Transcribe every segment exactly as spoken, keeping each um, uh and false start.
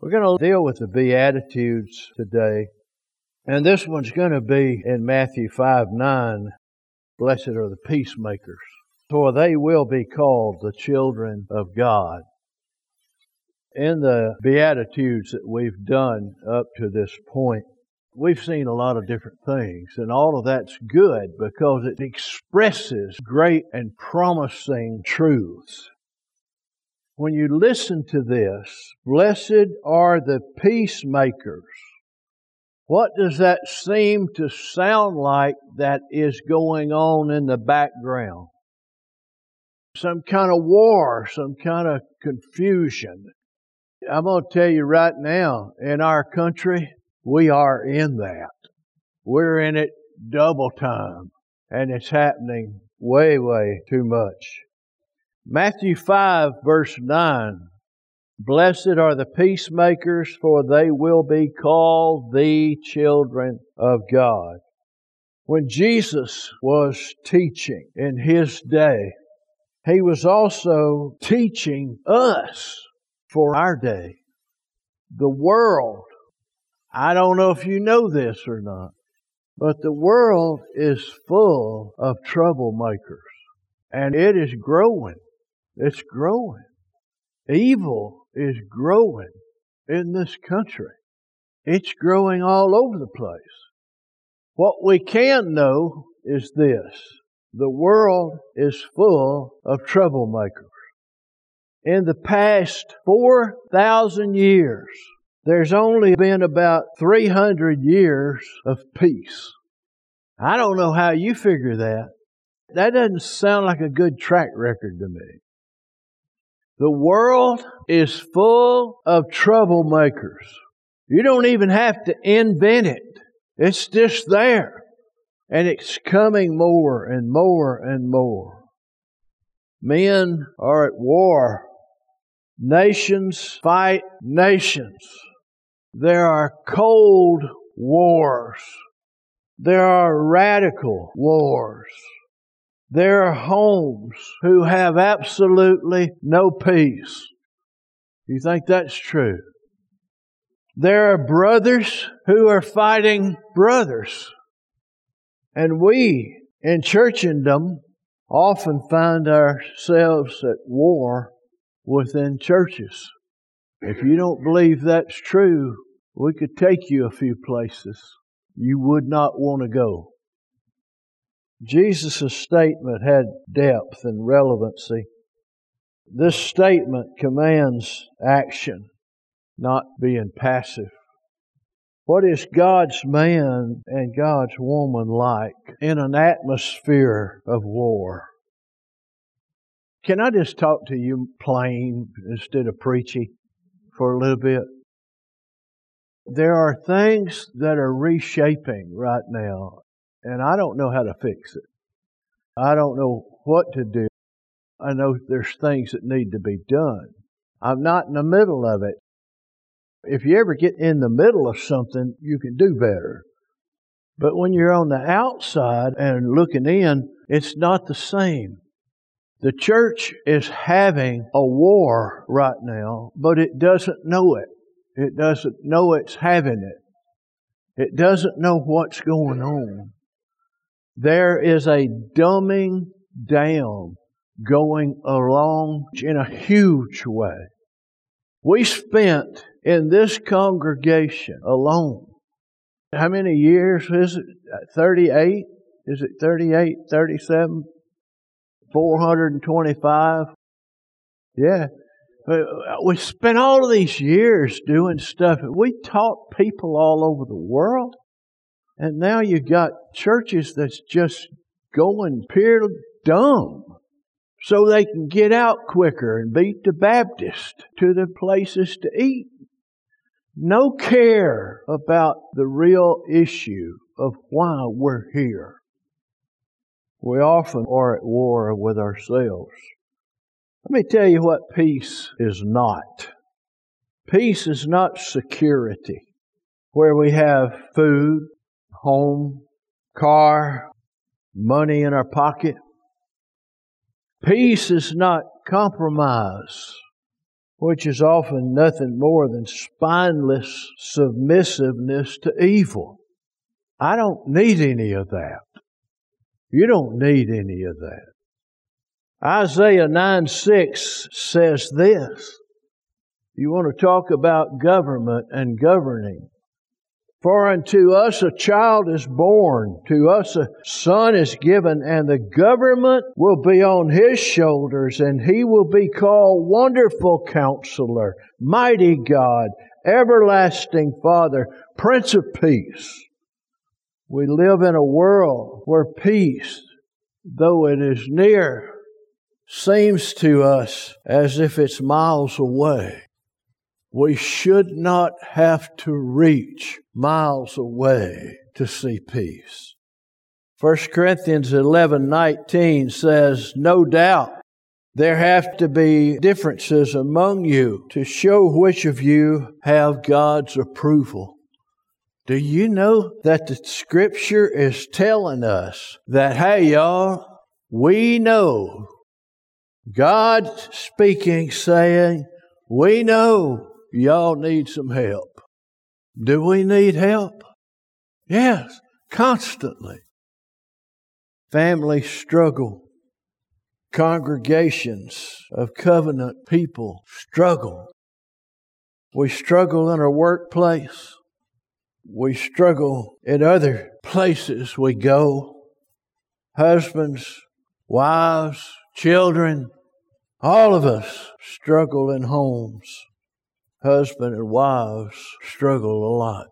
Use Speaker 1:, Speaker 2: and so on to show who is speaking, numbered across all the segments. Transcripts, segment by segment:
Speaker 1: We're going to deal with the Beatitudes today. And this one's going to be in Matthew five nine. Blessed are the peacemakers, for they will be called the children of God. In the Beatitudes that we've done up to this point, we've seen a lot of different things, and all of that's good because it expresses great and promising truths. When you listen to this, blessed are the peacemakers. What does that seem to sound like that is going on in the background? Some kind of war, some kind of confusion. I'm going to tell you right now, in our country, we are in that. We're in it double time, and it's happening way, way too much. Matthew five verse nine. Blessed are the peacemakers, for they will be called the children of God. When Jesus was teaching in His day, He was also teaching us for our day. The world, I don't know if you know this or not, but the world is full of troublemakers. And it is growing. It's growing. Evil is growing in this country. It's growing all over the place. What we can know is this. The world is full of troublemakers. In the past four thousand years, there's only been about three hundred years of peace. I don't know how you figure that. That doesn't sound like a good track record to me. The world is full of troublemakers. You don't even have to invent it. It's just there. And it's coming more and more and more. Men are at war. Nations fight nations. There are cold wars. There are radical wars. There are homes who have absolutely no peace. You think that's true? There are brothers who are fighting brothers. And we in churchendom often find ourselves at war within churches. If you don't believe that's true, we could take you a few places you would not want to go. Jesus' statement had depth and relevancy. This statement commands action, not being passive. What is God's man and God's woman like in an atmosphere of war? Can I just talk to you plain instead of preachy for a little bit? There are things that are reshaping right now, and I don't know how to fix it. I don't know what to do. I know there's things that need to be done. I'm not in the middle of it. If you ever get in the middle of something, you can do better. But when you're on the outside and looking in, it's not the same. The church is having a war right now, but it doesn't know it. It doesn't know it's having it. It doesn't know what's going on. There is a dumbing down going along in a huge way. We spent in this congregation alone, how many years is it? thirty-eight? Is it thirty-eight, thirty-seven? four hundred twenty-five? Yeah. We spent all of these years doing stuff. We taught people all over the world. And now you got churches that's just going pure dumb so they can get out quicker and beat the Baptist to the places to eat. No care about the real issue of why we're here. We often are at war with ourselves. Let me tell you what peace is not. Peace is not security, where we have food, home, car, money in our pocket. Peace is not compromise, which is often nothing more than spineless submissiveness to evil. I don't need any of that. You don't need any of that. Isaiah nine six says this. You want to talk about government and governing. For unto us a child is born, to us a son is given, and the government will be on His shoulders, and He will be called Wonderful Counselor, Mighty God, Everlasting Father, Prince of Peace. We live in a world where peace, though it is near, seems to us as if it's miles away. We should not have to reach miles away to see peace. First Corinthians eleven nineteen says, no doubt there have to be differences among you to show which of you have God's approval. Do you know that the Scripture is telling us that, hey, y'all, we know, God speaking, saying, we know y'all need some help. Do we need help? Yes, constantly. Families struggle. Congregations of covenant people struggle. We struggle in our workplace. We struggle in other places we go. Husbands, wives, children, all of us struggle in homes. Husband and wives struggle a lot.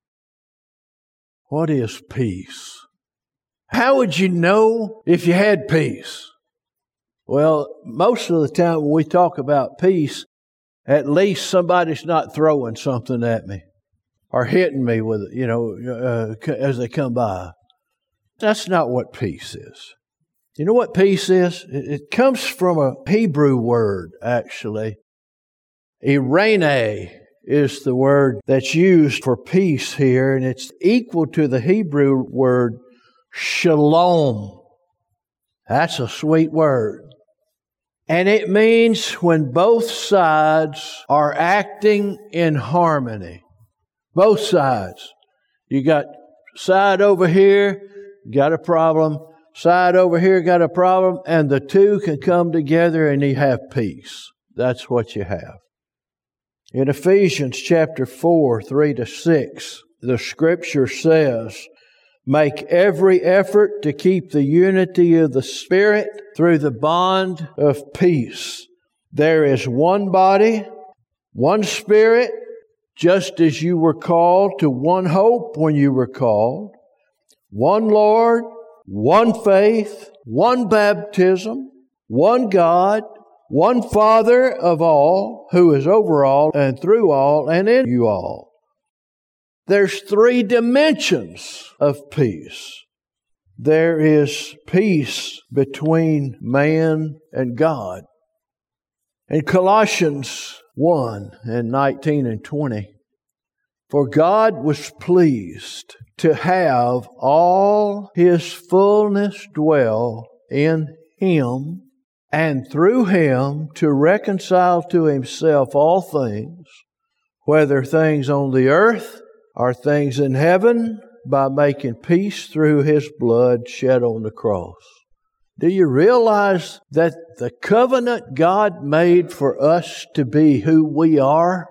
Speaker 1: What is peace? How would you know if you had peace? Well, most of the time when we talk about peace, at least somebody's not throwing something at me or hitting me with it, you know, uh, as they come by. That's not what peace is. You know what peace is? It comes from a Hebrew word, actually. Irene is the word that's used for peace here, and it's equal to the Hebrew word shalom. That's a sweet word. And it means when both sides are acting in harmony. Both sides. You got side over here, got a problem. Side over here, got a problem. And the two can come together and you have peace. That's what you have. In Ephesians chapter four, three to six, the Scripture says, make every effort to keep the unity of the Spirit through the bond of peace. There is one body, one Spirit, just as you were called to one hope when you were called, one Lord, one faith, one baptism, one God, one Father of all, who is over all and through all and in you all. There's three dimensions of peace. There is peace between man and God. In Colossians one and nineteen and twenty, for God was pleased to have all His fullness dwell in Him, and through Him to reconcile to Himself all things, whether things on the earth or things in heaven, by making peace through His blood shed on the cross. Do you realize that the covenant God made for us to be who we are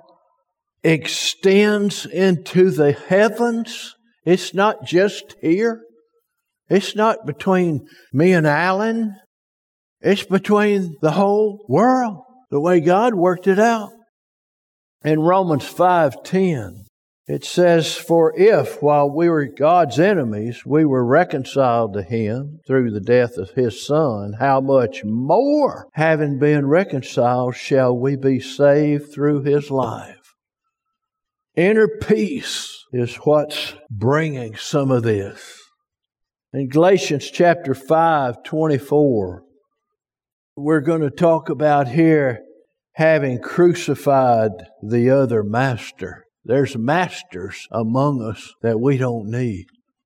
Speaker 1: extends into the heavens? It's not just here. It's not between me and Alan. It's between the whole world, the way God worked it out. In Romans five ten, it says, for if, while we were God's enemies, we were reconciled to Him through the death of His Son, how much more, having been reconciled, shall we be saved through His life? Inner peace is what's bringing some of this. In Galatians chapter five twenty-four, we're going to talk about here having crucified the other master. There's masters among us that we don't need.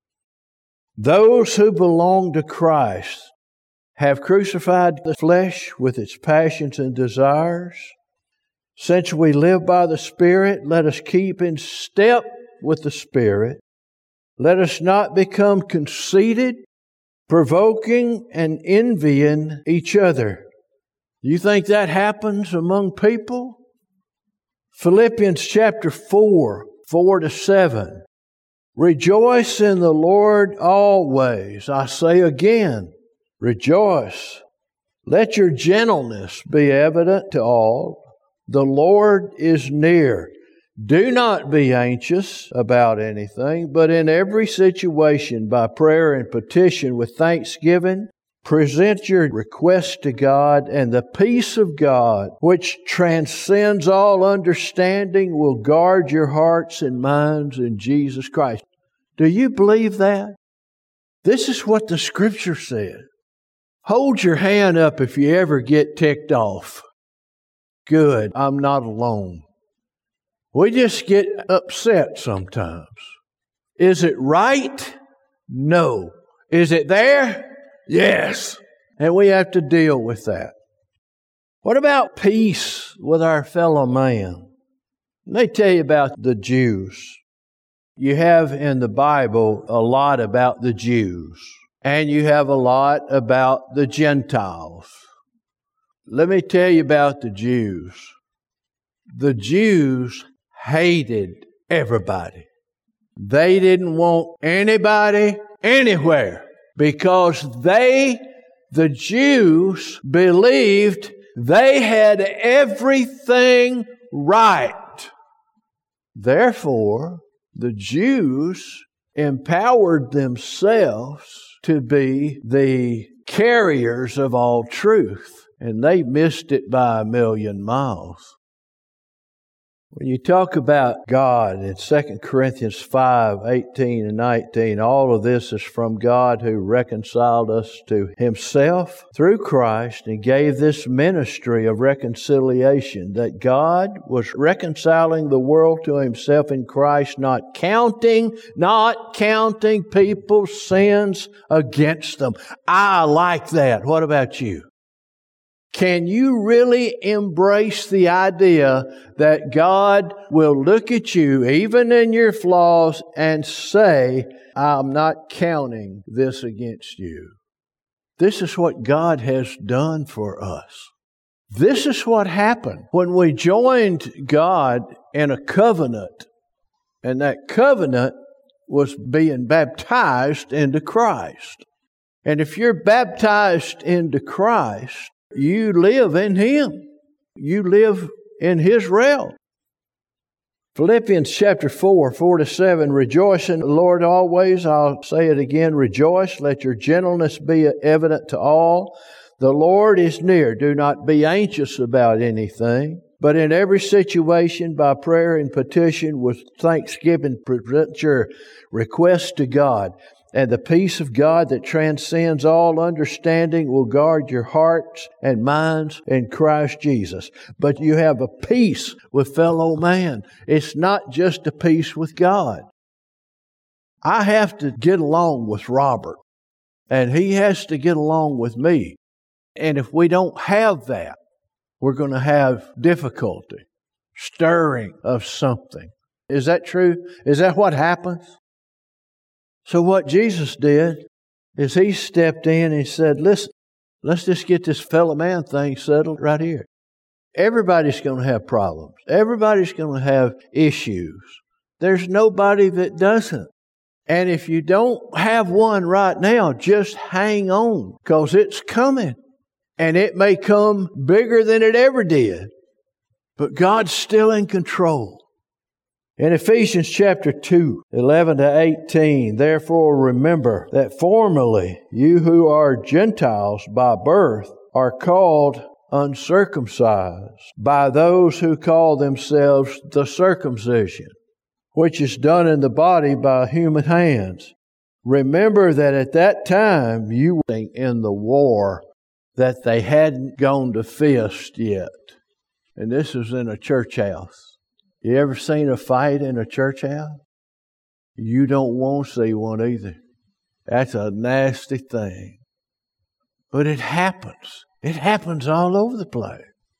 Speaker 1: Those who belong to Christ have crucified the flesh with its passions and desires. Since we live by the Spirit, let us keep in step with the Spirit. Let us not become conceited, provoking and envying each other. You think that happens among people? Philippians chapter four, four to seven. Rejoice in the Lord always. I say again, rejoice. Let your gentleness be evident to all. The Lord is near. Do not be anxious about anything, but in every situation, by prayer and petition with thanksgiving, present your requests to God, and the peace of God, which transcends all understanding, will guard your hearts and minds in Jesus Christ. Do you believe that? This is what the Scripture said. Hold your hand up if you ever get ticked off. Good, I'm not alone. We just get upset sometimes. Is it right? No. Is it there? Yes. And we have to deal with that. What about peace with our fellow man? Let me tell you about the Jews. You have in the Bible a lot about the Jews, and you have a lot about the Gentiles. Let me tell you about the Jews. The Jews hated everybody. They didn't want anybody anywhere because they, the Jews, believed they had everything right. Therefore, the Jews empowered themselves to be the carriers of all truth, and they missed it by a million miles. When you talk about God in Second Corinthians five, eighteen and nineteen, all of this is from God who reconciled us to Himself through Christ and gave this ministry of reconciliation, that God was reconciling the world to Himself in Christ, not counting, not counting people's sins against them. I like that. What about you? Can you really embrace the idea that God will look at you, even in your flaws, and say, I'm not counting this against you? This is what God has done for us. This is what happened when we joined God in a covenant, and that covenant was being baptized into Christ. And if you're baptized into Christ, you live in Him. You live in His realm. Philippians chapter four, four to seven, rejoice in the Lord always. I'll say it again, rejoice. Let your gentleness be evident to all. The Lord is near. Do not be anxious about anything, but in every situation, by prayer and petition with thanksgiving, present your requests to God. And the peace of God that transcends all understanding will guard your hearts and minds in Christ Jesus. But you have a peace with fellow man. It's not just a peace with God. I have to get along with Robert, and he has to get along with me. And if we don't have that, we're going to have difficulty, stirring of something. Is that true? Is that what happens? So what Jesus did is He stepped in and He said, listen, let's just get this fellow man thing settled right here. Everybody's going to have problems. Everybody's going to have issues. There's nobody that doesn't. And if you don't have one right now, just hang on, because it's coming. And it may come bigger than it ever did. But God's still in control. In Ephesians chapter two, eleven to eighteen, therefore remember that formerly you who are Gentiles by birth are called uncircumcised by those who call themselves the circumcision, which is done in the body by human hands. Remember that at that time you were in the war, that they hadn't gone to fist yet. And this was in a church house. You ever seen a fight in a church house? You don't want to see one either. That's a nasty thing. But it happens. It happens all over the place.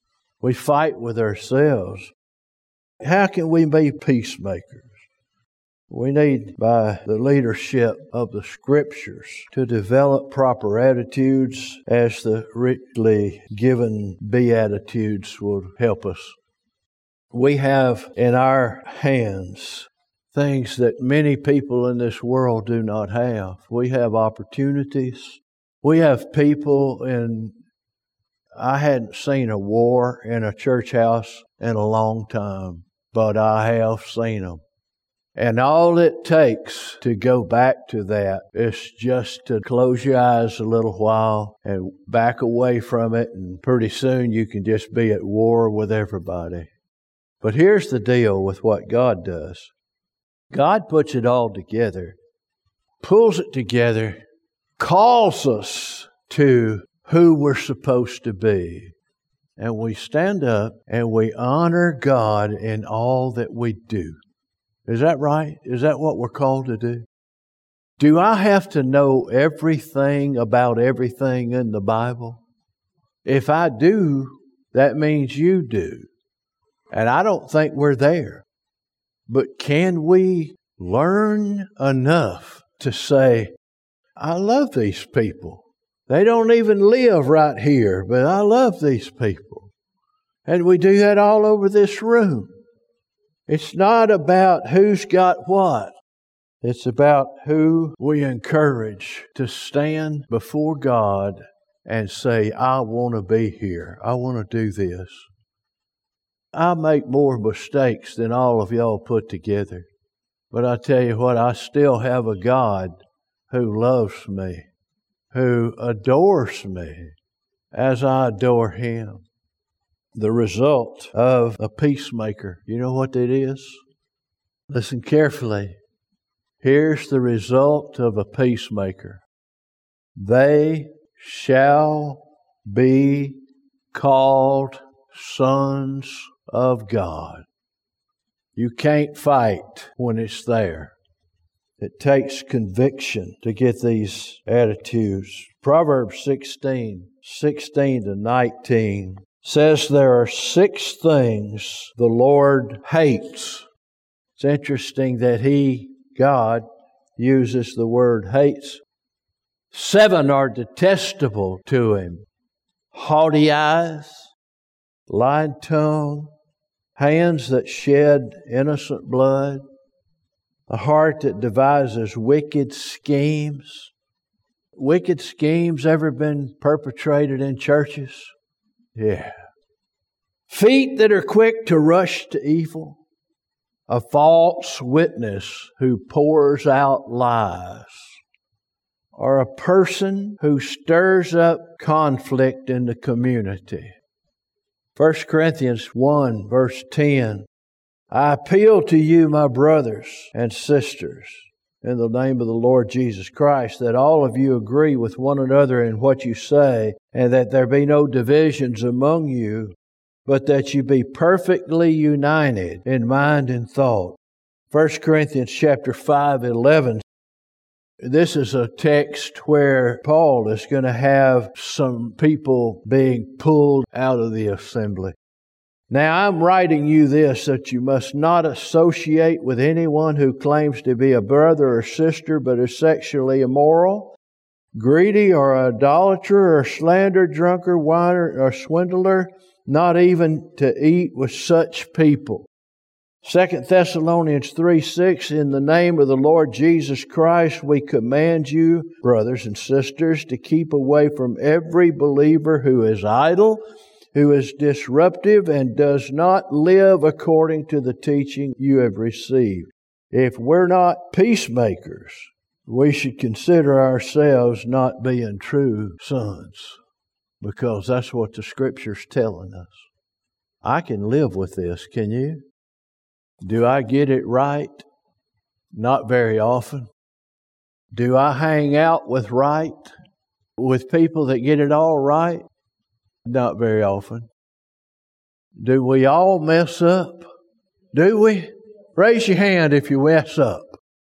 Speaker 1: We fight with ourselves. How can we be peacemakers? We need, by the leadership of the Scriptures, to develop proper attitudes as the richly given Beatitudes will help us. We have in our hands things that many people in this world do not have. We have opportunities. We have people in... I hadn't seen a war in a church house in a long time, but I have seen them. And all it takes to go back to that is just to close your eyes a little while and back away from it, and pretty soon you can just be at war with everybody. But here's the deal with what God does. God puts it all together, pulls it together, calls us to who we're supposed to be. And we stand up and we honor God in all that we do. Is that right? Is that what we're called to do? Do I have to know everything about everything in the Bible? If I do, that means you do. And I don't think we're there. But can we learn enough to say, I love these people. They don't even live right here, but I love these people. And we do that all over this room. It's not about who's got what. It's about who we encourage to stand before God and say, I want to be here. I want to do this. I make more mistakes than all of y'all put together. But I tell you what, I still have a God who loves me, who adores me as I adore Him. The result of a peacemaker, you know what it is? Listen carefully. Here's the result of a peacemaker. They shall be called sons of God. You can't fight when it's there. It takes conviction to get these attitudes. Proverbs sixteen, sixteen to nineteen says there are six things the Lord hates. It's interesting that He, God, uses the word hates. Seven are detestable to Him. Haughty eyes, lying tongue, hands that shed innocent blood, a heart that devises wicked schemes. Wicked schemes ever been perpetrated in churches? Yeah. Feet that are quick to rush to evil. A false witness who pours out lies. Or a person who stirs up conflict in the community. First Corinthians one, verse ten. I appeal to you, my brothers and sisters, in the name of the Lord Jesus Christ, that all of you agree with one another in what you say, and that there be no divisions among you, but that you be perfectly united in mind and thought. First Corinthians chapter five, eleven. This is a text where Paul is going to have some people being pulled out of the assembly. Now I'm writing you this, that you must not associate with anyone who claims to be a brother or sister but is sexually immoral, greedy or idolater or slander, drunkard, whiner or swindler, not even to eat with such people. Second Thessalonians three six, in the name of the Lord Jesus Christ, we command you, brothers and sisters, to keep away from every believer who is idle, who is disruptive, and does not live according to the teaching you have received. If we're not peacemakers, we should consider ourselves not being true sons, because that's what the Scripture's telling us. I can live with this, can you? Do I get it right? Not very often. Do I hang out with right, with people that get it all right? Not very often. Do we all mess up? Do we? Raise your hand if you mess up.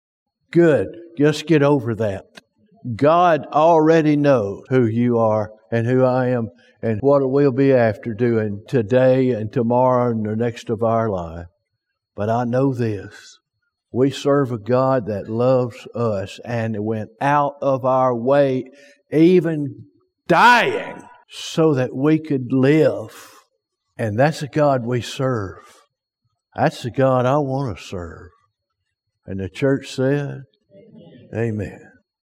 Speaker 1: Good. Just get over that. God already knows who you are and who I am and what we'll be after doing today and tomorrow and the next of our life. But I know this. We serve a God that loves us and went out of our way, even dying, so that we could live. And that's the God we serve. That's the God I want to serve. And the church said, Amen. Amen.